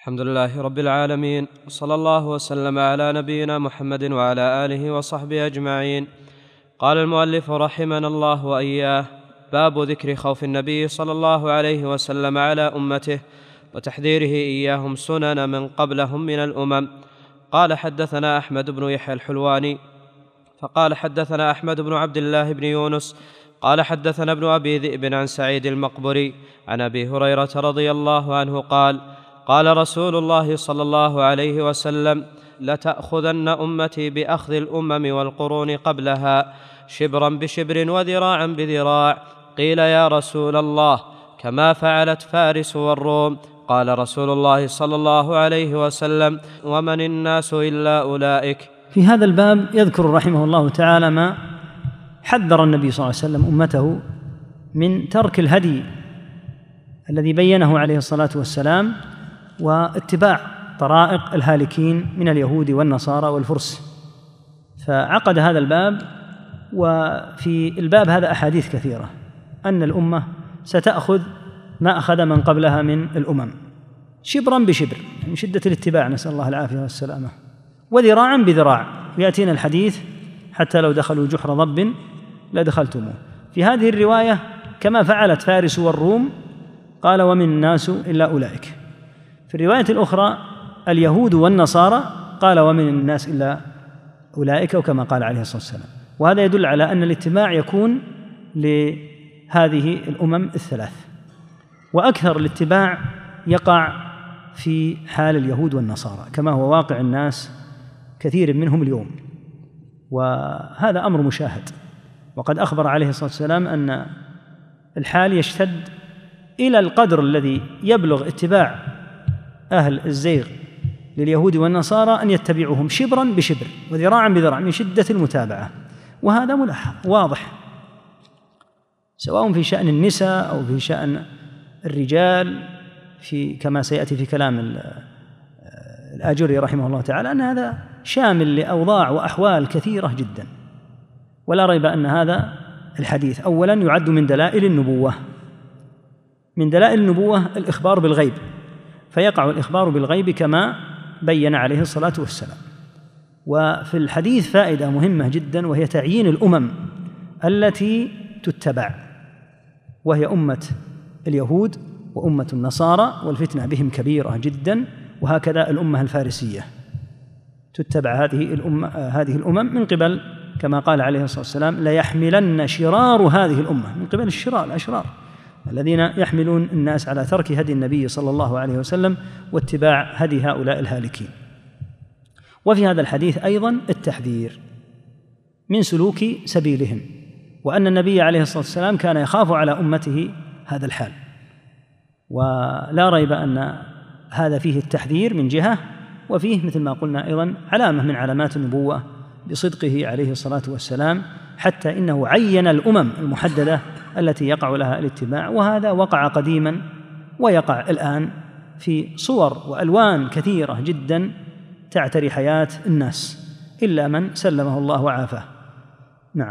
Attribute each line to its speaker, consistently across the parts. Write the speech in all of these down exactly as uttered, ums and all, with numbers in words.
Speaker 1: الحمد لله رب العالمين، صلى الله وسلم على نبينا محمد وعلى آله وصحبه أجمعين. قال المؤلف رحمنا الله وإياه: باب ذكر خوف النبي صلى الله عليه وسلم على أمته وتحذيره إياهم سنن من قبلهم من الأمم. قال حدثنا أحمد بن يحيى الحلواني فقال حدثنا أحمد بن عبد الله بن يونس قال حدثنا ابن أبي ذئب عن سعيد المقبري عن أبي هريرة رضي الله عنه قال: قال رسول الله صلى الله عليه وسلم: لتأخذن أمتي بأخذ الأمم والقرون قبلها شبرا بشبر وذراعا بذراع. قيل: يا رسول الله، كما فعلت فارس والروم؟ قال رسول الله صلى الله عليه وسلم: ومن الناس إلا أولئك.
Speaker 2: في هذا الباب يذكر رحمه الله تعالى ما حذر النبي صلى الله عليه وسلم أمته من ترك الهدي الذي بينه عليه الصلاة والسلام واتباع طرائق الهالكين من اليهود والنصارى والفرس. فعقد هذا الباب، وفي الباب هذا أحاديث كثيرة أن الأمة ستأخذ ما أخذ من قبلها من الأمم شبرا بشبر من شدة الاتباع، نسأل الله العافية والسلامة، وذراعا بذراع. يأتينا الحديث: حتى لو دخلوا جحر ضب لدخلتموه. في هذه الرواية: كما فعلت فارس والروم، قال: ومن الناس إلا أولئك. في الرواية الأخرى: اليهود والنصارى، قال: ومن الناس إلا أولئك، وكما قال عليه الصلاة والسلام. وهذا يدل على أن الاتباع يكون لهذه الأمم الثلاث، وأكثر الاتباع يقع في حال اليهود والنصارى كما هو واقع الناس كثير منهم اليوم، وهذا أمر مشاهد. وقد أخبر عليه الصلاة والسلام أن الحال يشتد إلى القدر الذي يبلغ اتباع أهل الزيغ لليهود والنصارى أن يتبعوهم شبرا بشبر وذراعا بذراع من شدة المتابعة. وهذا ملاحظ واضح، سواء في شأن النساء أو في شأن الرجال، في كما سيأتي في كلام الآجري رحمه الله تعالى أن هذا شامل لأوضاع وأحوال كثيرة جدا. ولا ريب أن هذا الحديث أولا يعد من دلائل النبوة، من دلائل النبوة الإخبار بالغيب، فيقع الإخبار بالغيب كما بين عليه الصلاة والسلام. وفي الحديث فائدة مهمة جدا، وهي تعيين الأمم التي تتبع، وهي أمة اليهود وأمة النصارى، والفتنة بهم كبيرة جدا. وهكذا الأمة الفارسية تتبع هذه الأمة هذه الأمم من قبل، كما قال عليه الصلاة والسلام: ليحملن شرار هذه الأمة، من قبل الشرار الأشرار الذين يحملون الناس على ترك هدي النبي صلى الله عليه وسلم واتباع هدي هؤلاء الهالكين. وفي هذا الحديث أيضا التحذير من سلوك سبيلهم، وأن النبي عليه الصلاة والسلام كان يخاف على أمته هذا الحال. ولا ريب أن هذا فيه التحذير من جهة، وفيه مثل ما قلنا أيضا علامة من علامات النبوة بصدقه عليه الصلاة والسلام، حتى إنه عين الأمم المحددة التي يقع لها الاتباع. وهذا وقع قديما ويقع الآن في صور وألوان كثيرة جدا تعتري حياة الناس، إلا من سلمه الله وعافاه. نعم.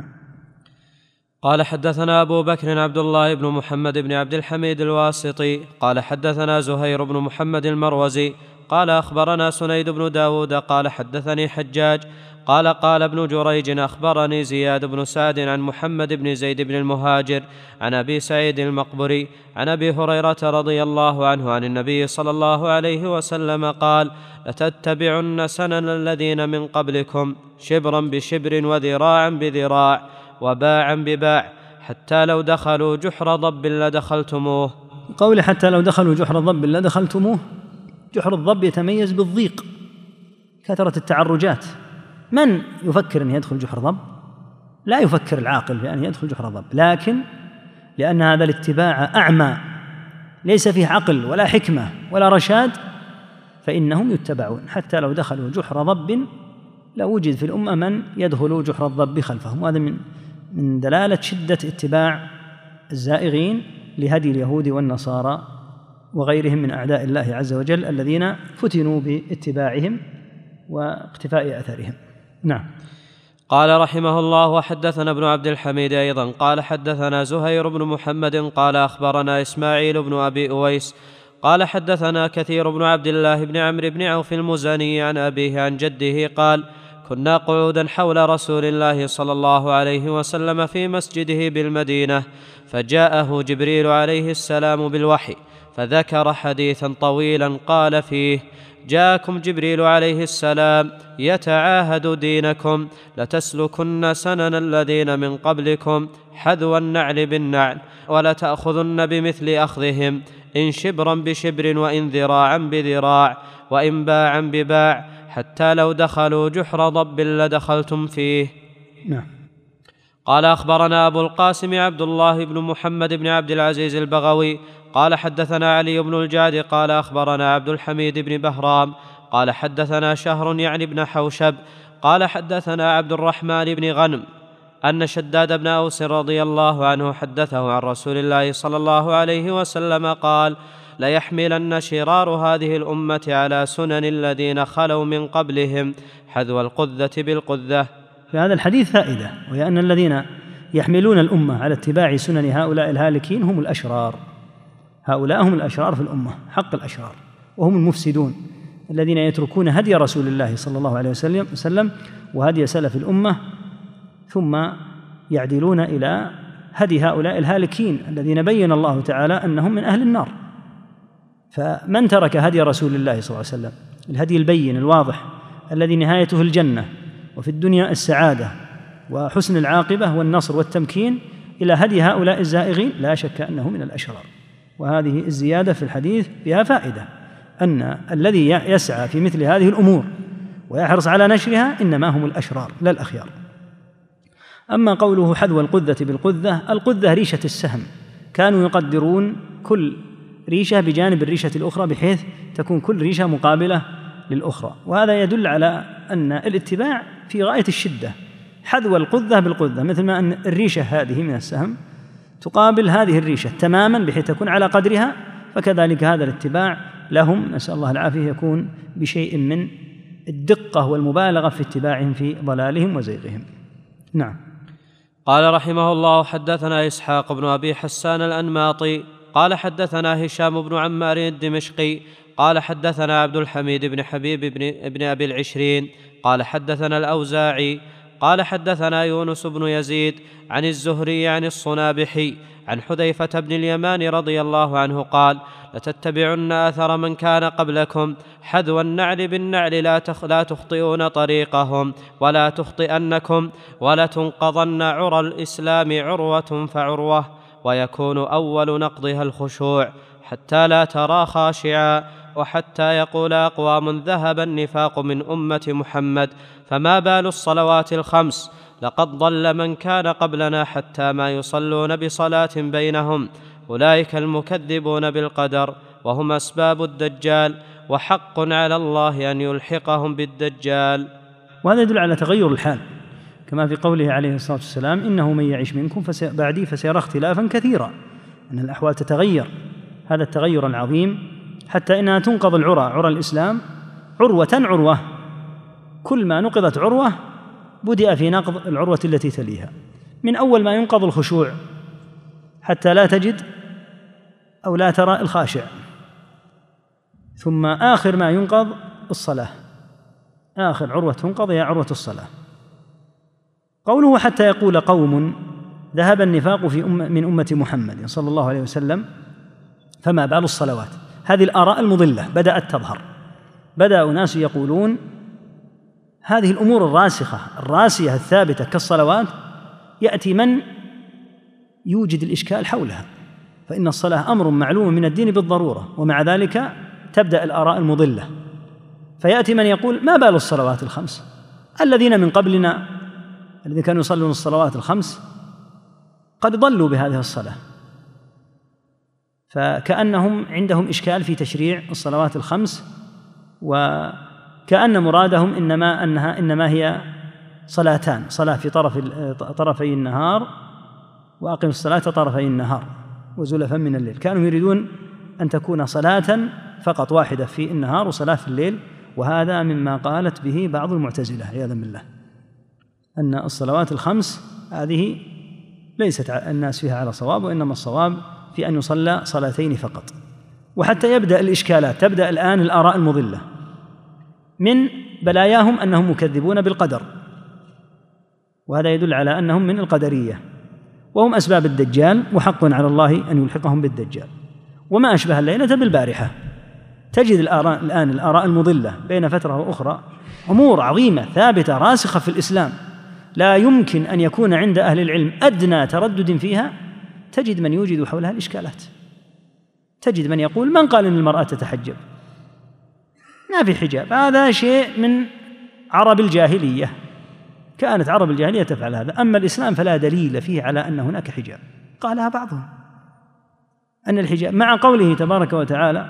Speaker 1: قال حدثنا أبو بكر عبد الله بن محمد بن عبد الحميد الواسطي قال حدثنا زهير بن محمد المروزي قال أخبرنا سنيد بن داود قال حدثني حجاج قال قال ابن جريج أخبرني زياد بن سعد عن محمد بن زيد بن المهاجر عن أبي سعيد المقبري عن أبي هريرة رضي الله عنه عن النبي صلى الله عليه وسلم قال: لتتبعن سنن الذين من قبلكم شبرا بشبر وذراعا بذراع وباعا بباع حتى لو دخلوا جحر ضب لدخلتموه.
Speaker 2: قول حتى لو دخلوا جحر ضب لدخلتموه، جحر الضب يتميز بالضيق، كثرة التعرجات. من يفكر أن يدخل جحر ضب؟ لا يفكر العاقل بأن يدخل جحر ضب، لكن لأن هذا الاتباع أعمى ليس فيه عقل ولا حكمة ولا رشاد، فإنهم يتبعون. حتى لو دخلوا جحر ضب لوجد في الأمة من يدخل جحر الضب خلفهم. وهذا من من دلالة شدة اتباع الزائغين لهدي اليهود والنصارى وغيرهم من أعداء الله عز وجل الذين فتنوا باتباعهم واقتفاء أثرهم. نعم.
Speaker 1: قال رحمه الله: وحدثنا ابن عبد الحميد أيضا قال حدثنا زهير بن محمد قال أخبرنا إسماعيل بن أبي أويس قال حدثنا كثير بن عبد الله بن عمرو بن عوف المزني عن أبيه عن جده قال كنا قعودا حول رسول الله صلى الله عليه وسلم في مسجده بالمدينة، فجاءه جبريل عليه السلام بالوحي فذكر حديثا طويلا قال فيه: جاءكم جبريل عليه السلام يتعاهد دينكم لتسلكن سنن الذين من قبلكم حذو النعل بالنعل ولتأخذن بمثل أخذهم، إن شبرا بشبر وإن ذراعا بذراع وإن باعا بباع، حتى لو دخلوا جحر ضب لدخلتم فيه.
Speaker 2: نعم.
Speaker 1: قال أخبرنا أبو القاسم عبد الله بن محمد بن عبد العزيز البغوي قال حدثنا علي بن الجعد قال أخبرنا عبد الحميد بن بهرام قال حدثنا شهر يعني بن حوشب قال حدثنا عبد الرحمن بن غنم أن شداد بن أوس رضي الله عنه حدثه عن رسول الله صلى الله عليه وسلم قال: ليحملن شرار هذه الأمة على سنن الذين خلوا من قبلهم حذو القذة بالقذة.
Speaker 2: في هذا الحديث فائدة، وهي أن الذين يحملون الأمة على اتباع سنن هؤلاء الهالكين هم الأشرار. هؤلاء هم الأشرار في الأمة، حق الأشرار، وهم المفسدون الذين يتركون هدي رسول الله صلى الله عليه وسلم وهدي سلف الأمة، ثم يعدلون إلى هدي هؤلاء الهالكين الذين بين الله تعالى أنهم من أهل النار. فمن ترك هدي رسول الله صلى الله عليه وسلم، الهدي البين الواضح الذي نهايته الجنة وفي الدنيا السعادة وحسن العاقبة والنصر والتمكين، إلى هدي هؤلاء الزائغين، لا شك أنه من الأشرار. وهذه الزيادة في الحديث فيها فائدة، أن الذي يسعى في مثل هذه الأمور ويحرص على نشرها إنما هم الأشرار لا الأخيار. أما قوله حذو القذة بالقذة، القذة ريشة السهم، كانوا يقدرون كل ريشة بجانب الريشة الأخرى بحيث تكون كل ريشة مقابلة للأخرى، وهذا يدل على أن الاتباع في غاية الشدة. حذو القذة بالقذة، مثل ما أن الريشة هذه من السهم تقابل هذه الريشة تماما بحيث تكون على قدرها، فكذلك هذا الاتباع لهم نسأل الله العافية يكون بشيء من الدقة والمبالغة في اتباعهم في ضلالهم وزيغهم. نعم.
Speaker 1: قال رحمه الله: حدثنا إسحاق بن أبي حسان الأنماطي قال حدثنا هشام بن عمار الدمشقي قال حدثنا عبد الحميد بن حبيب بن, ابن أبي العشرين قال حدثنا الأوزاعي قال حدثنا يونس بن يزيد عن الزهري عن الصنابحي عن حذيفة بن اليمان رضي الله عنه قال: لتتبعن أثر من كان قبلكم حذو النعل بالنعل لا, تخ لا تخطئون طريقهم ولا تخطئنكم ولتنقضن عرى الإسلام عروة فعروة، ويكون أول نقضها الخشوع حتى لا ترى خاشعا، وحتى يقول أقوام ذهب النفاق من أمة محمد فما بال الصلوات الخمس، لقد ضل من كان قبلنا حتى ما يصلون بصلاة بينهم، أولئك المكذبون بالقدر وهم أسباب الدجال، وحق على الله أن يلحقهم بالدجال.
Speaker 2: وهذا يدل على تغير الحال، كما في قوله عليه الصلاة والسلام: إنه من يعيش منكم بعدي فسيرى اختلافا كثيرا، أن الأحوال تتغير، هذا التغير العظيم، حتى إنها تنقض العرى، عرى الإسلام عروة عروة، كل ما نقضت عروة بدأ في نقض العروة التي تليها، من أول ما ينقض الخشوع حتى لا تجد أو لا ترى الخاشع، ثم آخر ما ينقض الصلاة، آخر عروة تنقض هي عروة الصلاة. قوله حتى يقول قوم ذهب النفاق في أم من أمة محمد صلى الله عليه وسلم فما بال الصلوات، هذه الآراء المضلة بدأت تظهر، بدأ أناس يقولون هذه الأمور الراسخة الراسية الثابتة كالصلوات يأتي من يوجد الإشكال حولها، فإن الصلاة أمر معلوم من الدين بالضرورة، ومع ذلك تبدأ الآراء المضلة، فيأتي من يقول ما بال الصلوات الخمس، الذين من قبلنا الذين كانوا يصلون الصلوات الخمس قد ضلوا بهذه الصلاة، فكأنهم عندهم إشكال في تشريع الصلوات الخمس، وكأن مرادهم إنما أنها إنما هي صلاتان، صلاة في طرف طرفي النهار وأقم الصلاة طرفي النهار وزلفا من الليل، كانوا يريدون أن تكون صلاة فقط واحدة في النهار وصلاة في الليل، وهذا مما قالت به بعض المعتزلة عياذا بالله، أن الصلوات الخمس هذه ليست الناس فيها على صواب، وإنما الصواب في أن يصلى صلاتين فقط، وحتى يبدأ الإشكالات. تبدأ الآن الآراء المضلة. من بلاياهم أنهم مكذبون بالقدر، وهذا يدل على أنهم من القدرية، وهم أسباب الدجال، وحق على الله أن يلحقهم بالدجال. وما أشبه الليلة بالبارحة. تجد الآراء الآن الآراء المضلة بين فترة وأخرى أمور عظيمة ثابتة راسخة في الإسلام لا يمكن أن يكون عند أهل العلم أدنى تردد فيها، تجد من يوجد حولها الإشكالات. تجد من يقول: من قال أن المرأة تتحجب؟ ما في حجاب، هذا شيء من عرب الجاهلية، كانت عرب الجاهلية تفعل هذا، أما الإسلام فلا دليل فيه على أن هناك حجاب. قالها بعضهم أن الحجاب، مع قوله تبارك وتعالى: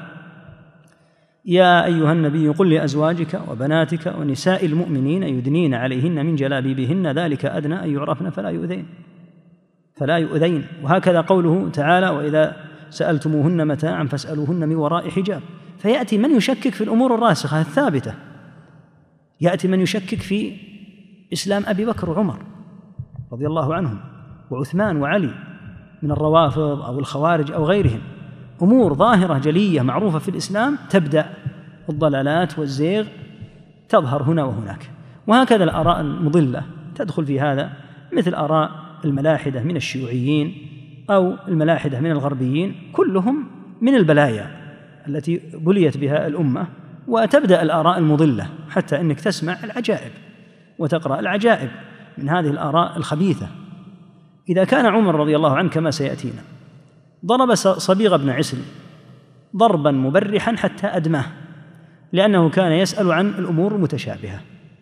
Speaker 2: يا أيها النبي قل لأزواجك وبناتك ونساء المؤمنين يدنين عليهن من جلابيبهن ذلك أدنى أن يعرفن فلا يؤذين فلا يؤذين وهكذا قوله تعالى: وإذا سألتموهن متاعا فاسألوهن من وراء حجاب. فيأتي من يشكك في الأمور الراسخة الثابتة، يأتي من يشكك في إسلام أبي بكر وعمر رضي الله عنهم وعثمان وعلي من الروافض أو الخوارج أو غيرهم، أمور ظاهرة جلية معروفة في الإسلام، تبدأ الضلالات والزيغ تظهر هنا وهناك. وهكذا الآراء المضلة تدخل في هذا، مثل آراء الملاحدة من الشيوعيين أو الملاحدة من الغربيين، كلهم من البلايا التي بليت بها الأمة. وتبدأ الآراء المضلة حتى أنك تسمع العجائب وتقرأ العجائب من هذه الآراء الخبيثة. إذا كان عمر رضي الله عنه كما سيأتينا ضرب صبيغ بن عسل ضربا مبرحا حتى أدماه، لأنه كان يسأل عن الأمور المتشابهة،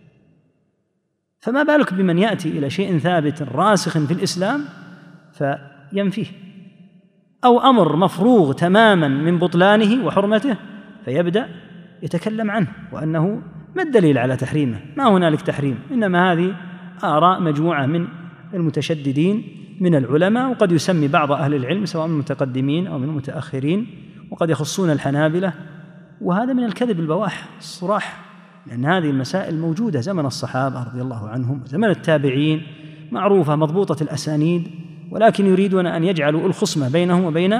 Speaker 2: فما بالك بمن يأتي إلى شيء ثابت راسخ في الإسلام فينفيه، أو أمر مفروغ تماما من بطلانه وحرمته فيبدأ يتكلم عنه، وأنه ما الدليل على تحريمه؟ ما هنالك تحريم، إنما هذه آراء مجموعة من المتشددين من العلماء، وقد يسمي بعض أهل العلم سواء من المتقدمين أو من المتأخرين، وقد يخصون الحنابلة. وهذا من الكذب البواح الصراح، لأن هذه المسائل موجودة زمن الصحابة رضي الله عنهم وزمن التابعين، معروفة مضبوطة الأسانيد، ولكن يريدون أن يجعلوا الخصمة بينهم وبين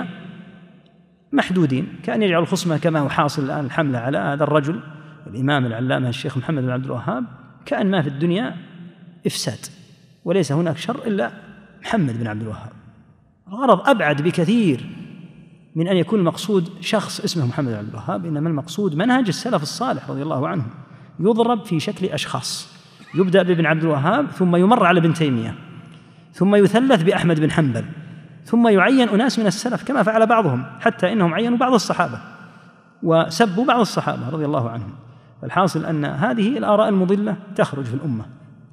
Speaker 2: محدودين، كأن يجعلوا الخصمة كما هو حاصل الآن الحملة على هذا الرجل الإمام العلامة الشيخ محمد بن عبد الوهاب، كأن ما في الدنيا إفساد وليس هناك شر إلا محمد بن عبد الوهاب. الغرض أبعد بكثير من أن يكون المقصود شخص اسمه محمد بن عبد الوهاب، إنما المقصود منهج السلف الصالح رضي الله عنهم، يضرب في شكل أشخاص، يبدأ بابن عبد الوهاب ثم يمر على ابن تيمية ثم يثلث بأحمد بن حنبل ثم يعين أناس من السلف كما فعل بعضهم، حتى إنهم عينوا بعض الصحابة وسبوا بعض الصحابة رضي الله عنهم. فالحاصل أن هذه الآراء المضلة تخرج في الأمة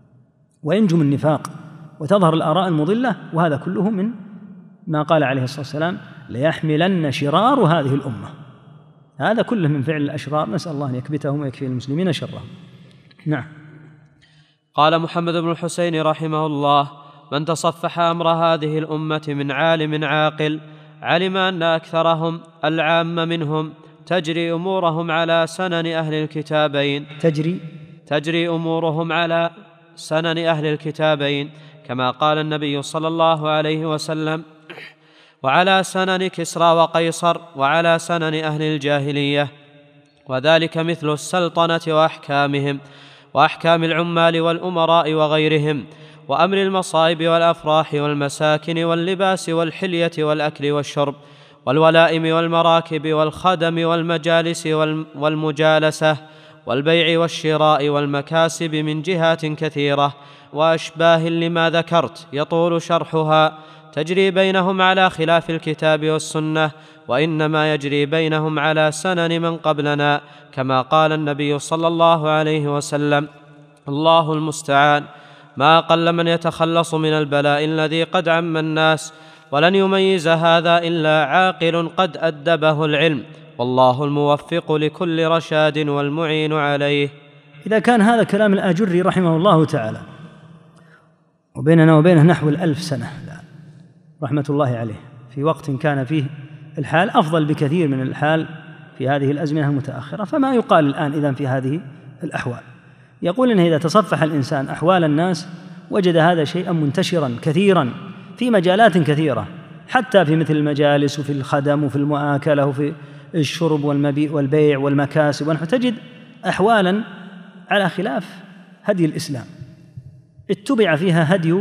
Speaker 2: وينجم النفاق وتظهر الآراء المضلة، وهذا كله من ما قال عليه الصلاة والسلام: ليحملن شرار هذه الأمة. هذا كله من فعل الأشرار، نسأل الله أن يكبتهم ويكفي المسلمين شرهم. نعم.
Speaker 1: قال محمد بن الحسين رحمه الله: من تصفح أمر هذه الأمة من عالم عاقل علم أن أكثرهم العام منهم تجري أمورهم على سنن أهل الكتابين
Speaker 2: تجري
Speaker 1: تجري أمورهم على سنن أهل الكتابين كما قال النبي صلى الله عليه وسلم: وعلى سنن كسرى وقيصر وعلى سنن أهل الجاهلية. وذلك مثل السلطنة وأحكامهم وأحكام العمال والأمراء وغيرهم، وأمر المصائب والأفراح والمساكن واللباس والحلية والأكل والشرب والولائم والمراكب والخدم والمجالس والمجالسة والبيع والشراء والمكاسب من جهات كثيرة وأشباه لما ذكرت يطول شرحها، تجري بينهم على خلاف الكتاب والسنة، وإنما يجري بينهم على سنن من قبلنا، كما قال النبي صلى الله عليه وسلم: الله المستعان. ما قل من يتخلص من البلاء الذي قد عم الناس، ولن يميز هذا إلا عاقل قد أدبه العلم، والله الموفق لكل رشاد والمعين عليه.
Speaker 2: إذا كان هذا كلام الآجري رحمه الله تعالى، وبيننا وبينه نحو الألف سنة رحمة الله عليه، في وقت كان فيه الحال أفضل بكثير من الحال في هذه الأزمنة المتأخرة، فما يقال الآن إذن في هذه الأحوال؟ يقول إنه إذا تصفح الإنسان أحوال الناس وجد هذا شيئا منتشرا كثيرا في مجالات كثيرة، حتى في مثل المجالس وفي الخدم وفي المؤاكلة وفي الشرب والمبيع والبيع والمكاسب ونحو، تجد أحوالا على خلاف هدي الإسلام، اتبع فيها هدي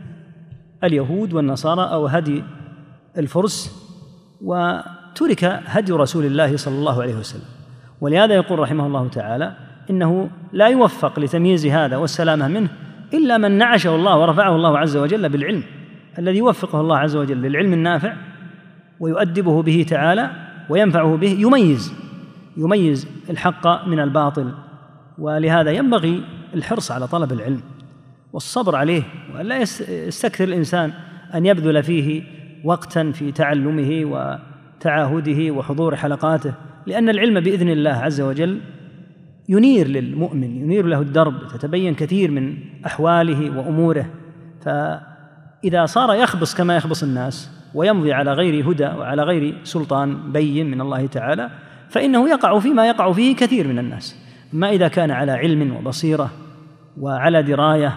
Speaker 2: اليهود والنصارى أو هدي الفرس، وترك هدي رسول الله صلى الله عليه وسلم. ولهذا يقول رحمه الله تعالى إنه لا يوفق لتمييز هذا والسلامة منه إلا من نعشه الله ورفعه الله عز وجل بالعلم، الذي يوفقه الله عز وجل للعلم النافع ويؤدبه به تعالى وينفعه به، يميز يميز الحق من الباطل. ولهذا ينبغي الحرص على طلب العلم والصبر عليه، ولا يستكثر الإنسان أن يبذل فيه وقتا في تعلمه وتعاهده وحضور حلقاته، لأن العلم بإذن الله عز وجل ينير للمؤمن، ينير له الدرب، تتبين كثير من أحواله وأموره. فإذا صار يخبص كما يخبص الناس ويمضي على غير هدى وعلى غير سلطان بين من الله تعالى، فإنه يقع فيما يقع فيه كثير من الناس. ما إذا كان على علم وبصيرة وعلى دراية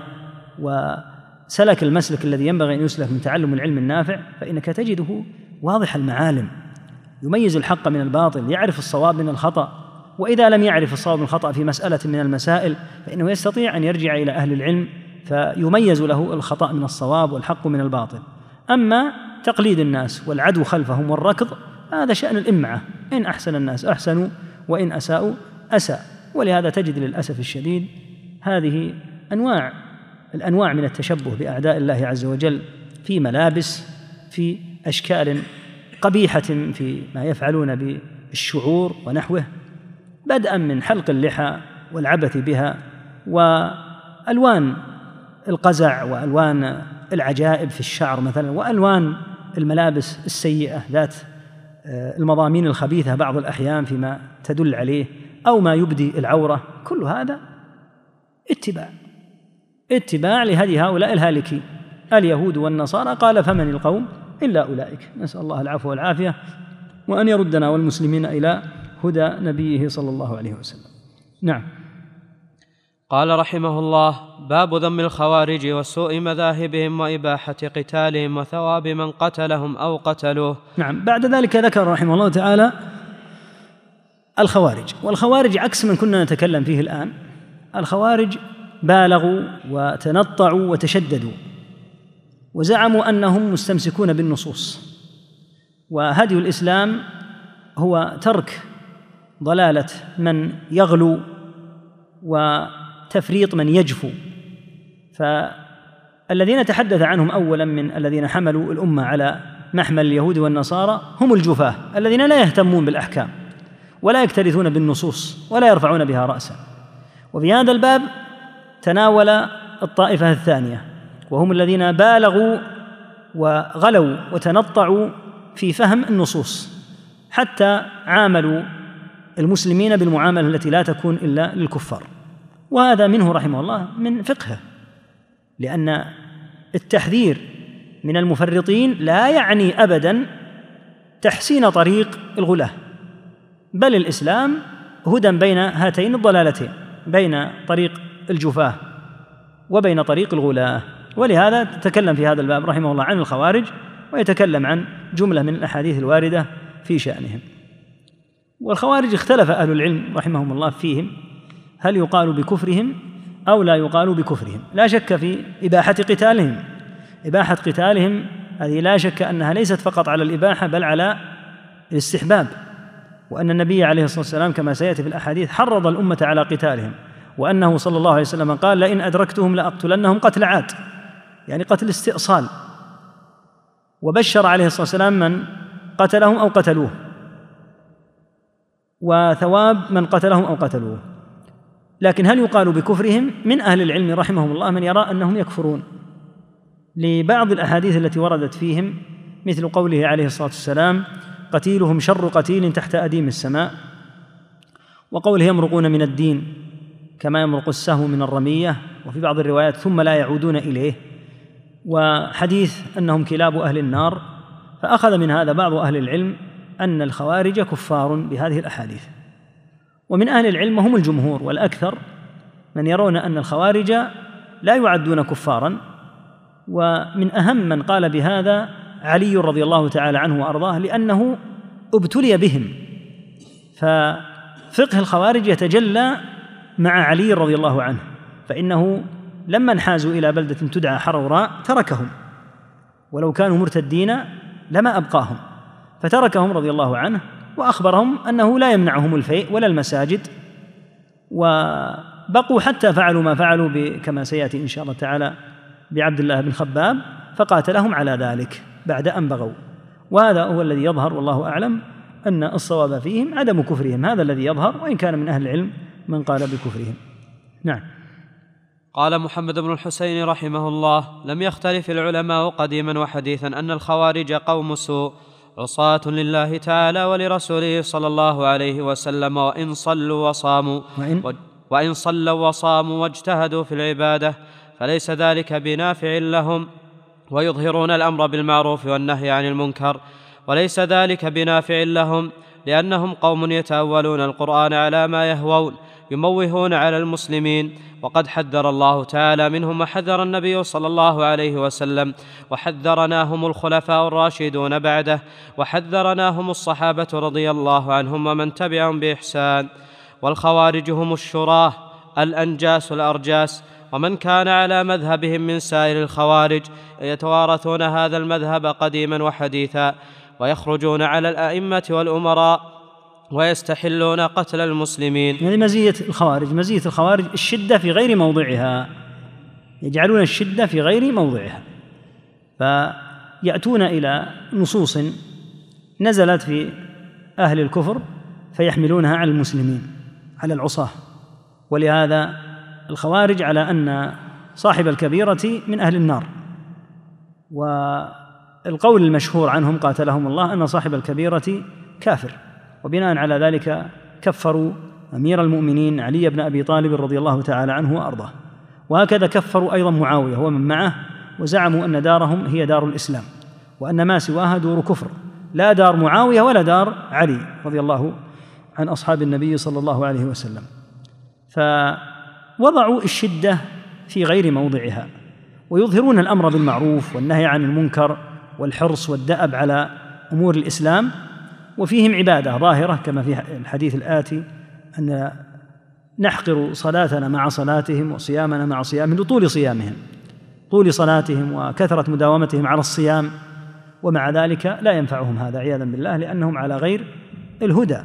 Speaker 2: وسلك المسلك الذي ينبغي أن يسلك من تعلم العلم النافع، فإنك تجده واضح المعالم، يميز الحق من الباطل، يعرف الصواب من الخطأ. وإذا لم يعرف الصواب من الخطأ في مسألة من المسائل، فإنه يستطيع أن يرجع إلى أهل العلم فيميز له الخطأ من الصواب والحق من الباطل. أما تقليد الناس والعدو خلفهم والركض، هذا شأن الإمعة، إن أحسن الناس أحسنوا وإن أساءوا أساء. ولهذا تجد للأسف الشديد هذه أنواع الأنواع من التشبه بأعداء الله عز وجل في ملابس، في أشكال قبيحة في ما يفعلون بالشعور ونحوه، بدءا من حلق اللحى والعبث بها وألوان القزع وألوان العجائب في الشعر مثلا، وألوان الملابس السيئة ذات المضامين الخبيثة بعض الأحيان فيما تدل عليه أو ما يبدي العورة. كل هذا اتباع اتباع لهدي هؤلاء الهالكين اليهود والنصارى. قال فمن القوم إلا أولئك. نسأل الله العفو والعافية، وأن يردنا والمسلمين إلى هدى نبيه صلى الله عليه وسلم. نعم.
Speaker 1: قال رحمه الله: باب ذم الخوارج وسوء مذاهبهم وإباحة قتالهم وثواب من قتلهم أو قتلوه.
Speaker 2: نعم. بعد ذلك ذكر رحمه الله تعالى الخوارج، والخوارج عكس من كنا نتكلم فيه الآن. الخوارج بالغوا وتنطعوا وتشددوا وزعموا أنهم مستمسكون بالنصوص، وهدي الإسلام هو ترك ضلالة من يغلو وتفريط من يجفو. فالذين تحدث عنهم أولا من الذين حملوا الأمة على محمل اليهود والنصارى هم الجفاة الذين لا يهتمون بالأحكام ولا يكترثون بالنصوص ولا يرفعون بها رأسا. وفي هذا الباب تناول الطائفة الثانية، وهم الذين بالغوا وغلوا وتنطعوا في فهم النصوص، حتى عاملوا المسلمين بالمعاملة التي لا تكون إلا للكفار. وهذا منه رحمه الله من فقهه، لأن التحذير من المفرطين لا يعني أبدا تحسين طريق الغلاة، بل الإسلام هدى بين هاتين الضلالتين، بين طريق الجفاة وبين طريق الغلاة. ولهذا تكلم في هذا الباب رحمه الله عن الخوارج، ويتكلم عن جملة من الأحاديث الواردة في شأنهم. والخوارج اختلف أهل العلم رحمهم الله فيهم، هل يقال بكفرهم أو لا يقال بكفرهم. لا شك في إباحة قتالهم. إباحة قتالهم هذه لا شك أنها ليست فقط على الإباحة بل على الاستحباب، وأن النبي عليه الصلاة والسلام كما سيأتي في الأحاديث حرض الأمة على قتالهم، وأنه صلى الله عليه وسلم قال: لئن أدركتهم لأقتلنهم قتل عاد، يعني قتل استئصال. وبشر عليه الصلاة والسلام من قتلهم أو قتلوه، وثواب من قتلهم أو قتلوه. لكن هل يقال بكفرهم؟ من أهل العلم رحمهم الله من يرى أنهم يكفرون لبعض الأحاديث التي وردت فيهم، مثل قوله عليه الصلاة والسلام: قتيلهم شر قتيل تحت أديم السماء، وقوله: يمرقون من الدين كما يمرق السهم من الرمية، وفي بعض الروايات: ثم لا يعودون إليه، وحديث أنهم كلاب أهل النار. فأخذ من هذا بعض أهل العلم أن الخوارج كفار بهذه الأحاديث. ومن أهل العلم هم الجمهور والأكثر من يرون أن الخوارج لا يعدون كفارا، ومن أهم من قال بهذا علي رضي الله تعالى عنه وأرضاه، لأنه ابتلي بهم ففقه الخوارج يتجلى مع علي رضي الله عنه، فإنه لما انحازوا إلى بلدة تدعى حروراء تركهم، ولو كانوا مرتدين لما أبقاهم، فتركهم رضي الله عنه وأخبرهم أنه لا يمنعهم الفيء ولا المساجد، وبقوا حتى فعلوا ما فعلوا كما سيأتي إن شاء الله تعالى بعبد الله بن خباب، فقاتلهم على ذلك بعد أن بغوا. وهذا هو الذي يظهر والله أعلم أن الصواب فيهم عدم كفرهم، هذا الذي يظهر، وإن كان من أهل العلم من قال بكفرهم. نعم.
Speaker 1: قال محمد بن الحسين رحمه الله: لم يختلف العلماء قديما وحديثا أن الخوارج قوم سوء عصاة لله تعالى ولرسوله صلى الله عليه وسلم، وإن صلوا وصاموا
Speaker 2: وإن,
Speaker 1: وإن صلوا وصاموا واجتهدوا في العبادة فليس ذلك بنافع لهم، ويظهرون الأمر بالمعروف والنهي عن المنكر وليس ذلك بنافع لهم، لأنهم قوم يتأولون القرآن على ما يهوون، يموهون على المسلمين، وقد حذر الله تعالى منهم وحذر النبي صلى الله عليه وسلم، وحذرناهم الخلفاء الراشدون بعده، وحذرناهم الصحابة رضي الله عنهم ومن تبعهم بإحسان. والخوارج هم الشراه الأنجاس الأرجاس، ومن كان على مذهبهم من سائر الخوارج يتوارثون هذا المذهب قديما وحديثا، ويخرجون على الأئمة والأمراء ويستحلون قتل المسلمين.
Speaker 2: يعني مزية الخوارج مزية الخوارج الشدة في غير موضعها، يجعلون الشدة في غير موضعها، فيأتون إلى نصوص نزلت في أهل الكفر فيحملونها على المسلمين، على العصاة. ولهذا الخوارج على أن صاحب الكبيرة من أهل النار، والقول المشهور عنهم قاتلهم الله أن صاحب الكبيرة كافر، وبناء على ذلك كفروا أمير المؤمنين علي بن أبي طالب رضي الله تعالى عنه وأرضاه، وهكذا كفروا أيضا معاوية ومن معه، وزعموا أن دارهم هي دار الإسلام، وأن ما سواها دور كفر، لا دار معاوية ولا دار علي رضي الله عن أصحاب النبي صلى الله عليه وسلم. فوضعوا الشدة في غير موضعها، ويظهرون الأمر بالمعروف والنهي عن المنكر والحرص والدأب على أمور الإسلام، وفيهم عبادة ظاهرة كما في الحديث الآتي أن نحقر صلاتنا مع صلاتهم وصيامنا مع صيامهم لطول صيامهم، طول صلاتهم وكثرة مداومتهم على الصيام، ومع ذلك لا ينفعهم هذا عياذا بالله، لأنهم على غير الهدى.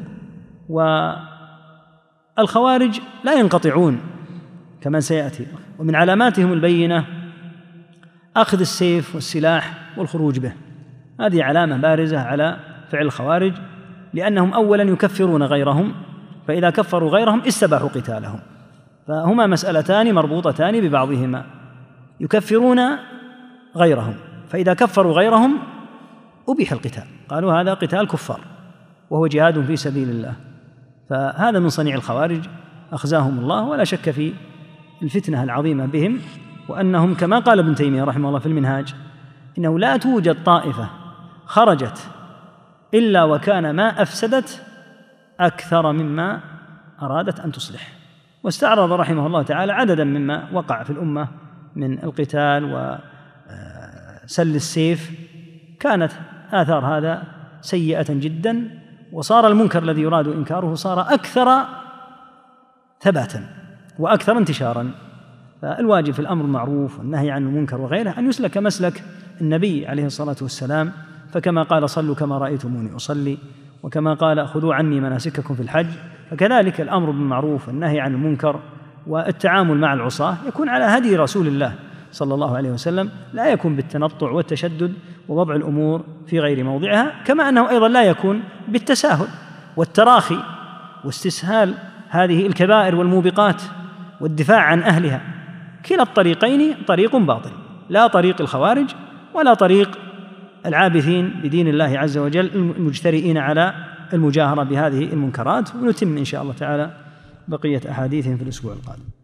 Speaker 2: والخوارج لا ينقطعون كما سيأتي، ومن علاماتهم البينة أخذ السيف والسلاح والخروج به، هذه علامة بارزة على فعل الخوارج، لأنهم أولا يكفرون غيرهم، فإذا كفروا غيرهم استباحوا قتالهم، فهما مسألتان مربوطتان ببعضهما، يكفرون غيرهم، فإذا كفروا غيرهم أبيح القتال، قالوا هذا قتال كفار وهو جهاد في سبيل الله. فهذا من صنيع الخوارج أخزاهم الله، ولا شك في الفتنة العظيمة بهم، وأنهم كما قال ابن تيمية رحمه الله في المنهاج إنه لا توجد طائفة خرجت إلا وكان ما أفسدت أكثر مما أرادت أن تصلح. واستعرض رحمه الله تعالى عددا مما وقع في الأمة من القتال وسل السيف، كانت آثار هذا سيئة جدا، وصار المنكر الذي يراد إنكاره صار أكثر ثباتا وأكثر انتشارا. فالواجب في الأمر المعروف والنهي عن المنكر وغيره أن يسلك مسلك النبي عليه الصلاة والسلام، فكما قال صلوا كما رأيتموني أصلي، وكما قال خذوا عني مناسككم في الحج، فكذلك الأمر بالمعروف والنهي عن المنكر والتعامل مع العصاة يكون على هدي رسول الله صلى الله عليه وسلم، لا يكون بالتنطع والتشدد ووضع الأمور في غير موضعها، كما أنه أيضا لا يكون بالتساهل والتراخي واستسهال هذه الكبائر والموبقات والدفاع عن أهلها. كلا الطريقين طريق باطل، لا طريق الخوارج ولا طريق العابثين بدين الله عز وجل المجترئين على المجاهرة بهذه المنكرات. ونتم إن شاء الله تعالى بقية أحاديثهم في الأسبوع القادم.